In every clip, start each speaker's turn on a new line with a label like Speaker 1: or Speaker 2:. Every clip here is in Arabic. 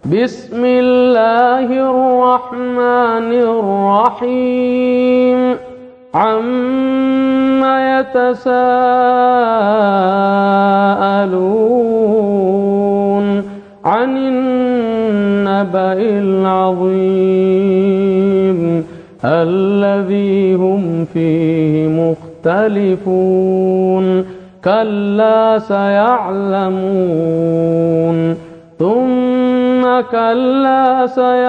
Speaker 1: بسم الله الرحمن الرحيم عما يتساءلون عن النبأ العظيم الذي هم فيه مختلفون كلا سيعلمون ثم كلا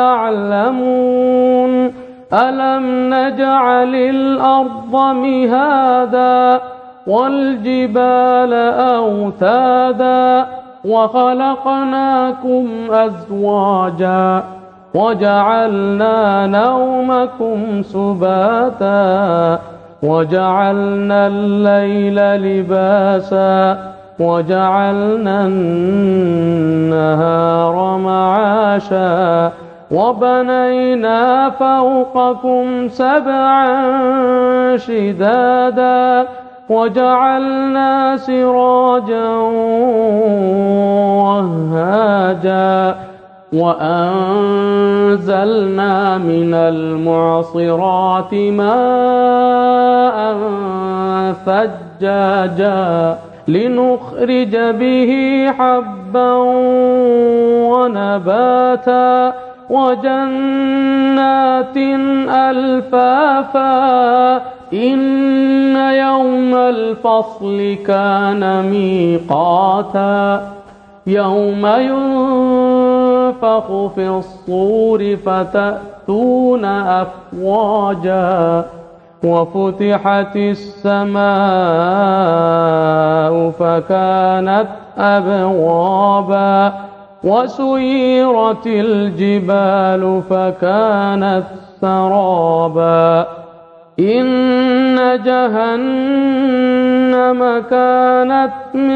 Speaker 1: سيعلمون ألم نجعل الأرض مهادا والجبال أوتادا وخلقناكم أزواجا وجعلنا نومكم سباتا وجعلنا الليل لباسا وجعلنا النهار معاشا وبنينا فوقكم سبعا شدادا وجعلنا سراجا وهاجا وأنزلنا من المعصرات ماء ثجاجا لنخرج به حبا ونباتا وجنات ألفافا إن يوم الفصل كان ميقاتا يوم ينفخ في الصور فتأتون أفواجا وفتحت السماء فكانت أبوابا وسيرت الجبال فكانت سرابا إن جهنم كانت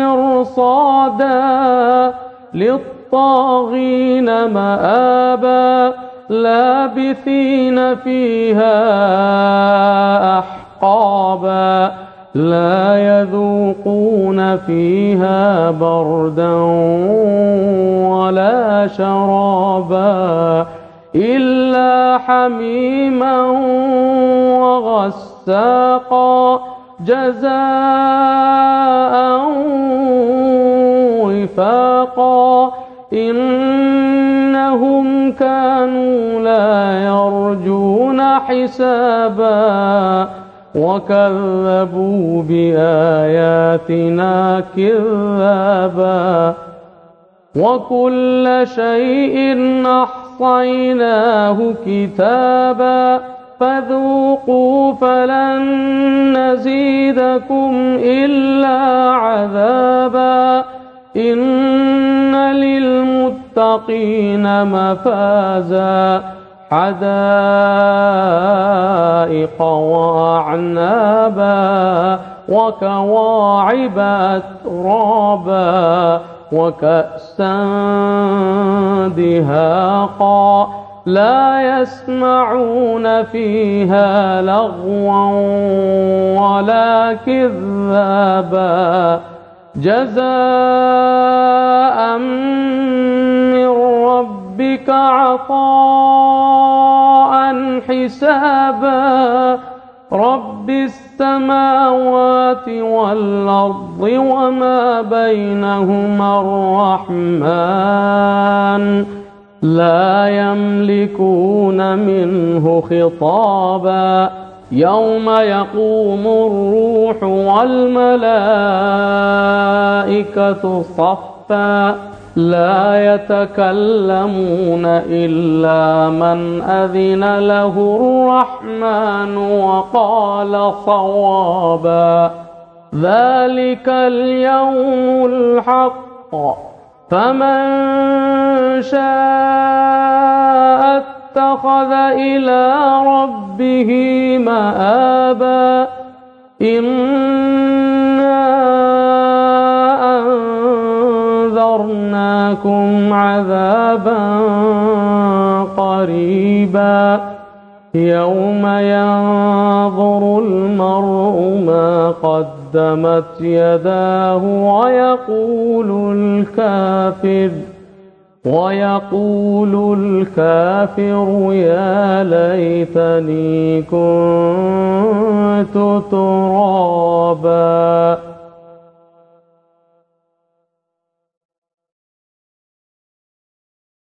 Speaker 1: مرصادا للطاغين مآبا لابثين فيها أحقابا لا يذوقون فيها بردا ولا شرابا إلا حميما وغساقا جزاء وفاقا إنهم كانوا لا يرجون حسابا وكذبوا بآياتنا كذابا وكل شيء أحصيناه كتابا فذوقوا فلن نزيدكم إلا عذابا إن للمتقين مفازا حدائق وأعنابا وكواعب أترابا وكأسا دهاقا لا يسمعون فيها لغوا ولا كذابا جزاء من ربك عطاء حسابا رب السماوات والأرض وما بينهما الرحمن لا يملكون منه خطابا يوم يقوم الروح والملائكة صفا لا يتكلمون إلا من أذن له الرحمن وقال صوابا ذلك اليوم الحق فمن شاء اتخذ إلى ربه مآبا إنا أنذرناكم عذابا قريبا يوم ينظر المرء ما قدمت يداه ويقول الكافر ويقول الكافر يا ليتني كنت ترابا.